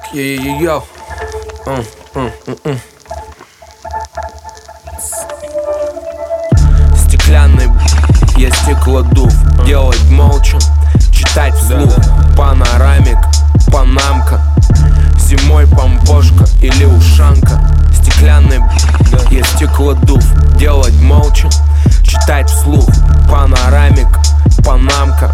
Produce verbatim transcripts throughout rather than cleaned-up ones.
Йо-йо-йо. Стеклянный, я стеклодув. Делать молча, читать вслух. Панорамик, панамка. Зимой помпошка или ушанка. Стеклянный, я стеклодув. Делать молча, читать вслух. Панорамик, панамка.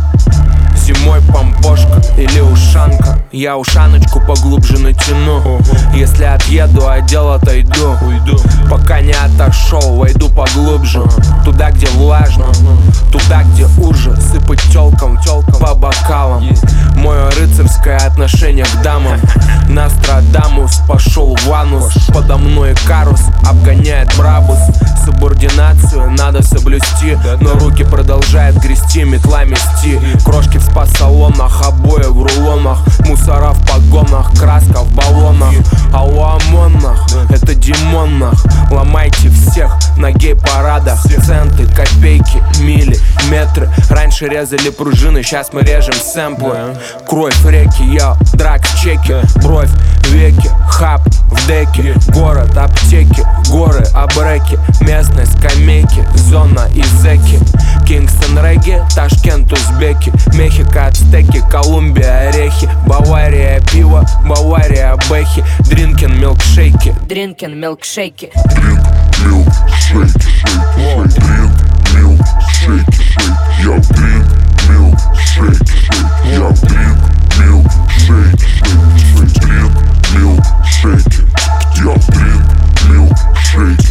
Зимой помпошка или ушанка. Я ушаночку поглубже натяну. Если отъеду, отдел отойду. Уйду. Пока не отошел, войду поглубже. Туда, где влажно, туда, где уже. Сыпать тёлкам, тёлкам по бокалам. Мое рыцарское отношение к дамам. Нострадамус пошел в анус. Подо мной карус обгоняет брабус. Субординацию надо соблюсти, но руки продолжают грести, метла мести. Крошки в спа-салонах, обои в рулонах. Мусора в погонах, краска в баллонах. А у ОМОНах, это Димонах. Ломайте всех на гей-парадах. Центы, копейки, мили, метры. Раньше резали пружины, сейчас мы режем сэмплы. Кровь реки, я драк в чеке. Бровь, веки, хаб в деке. Город, аптеки, горы, абреки. Местные скамейки, зона и зеки. Кингстон, регги, Ташкент, узбеки. Мехико, ацтеки, Колумбия, орехи. Бавария, пиво, Бавария, бэхи. Дринкин, милкшейки. Дринкин, милкшейки. Дринк, милкшейки, шейки, шейки. Дринк, милкшейки, шейки. Я дринк, милкшейки, шейки. Я дринк, милкшейки, шейки, шейки. Дринк, милкшейки. Я дринк, милкшейки.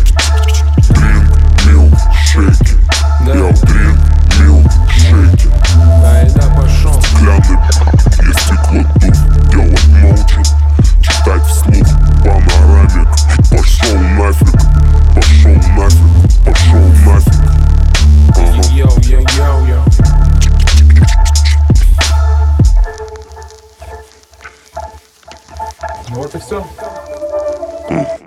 Дринк, милкшейки. Я дринк, милкшейки. Айда пошел. Стеклянный, я стеклодув. Делать молча, читать вслух. Панорамик, пошел нафиг. Пошел нафиг, пошел нафиг. Ага. Йоу-йоу-йоу-йоу. Вот и все.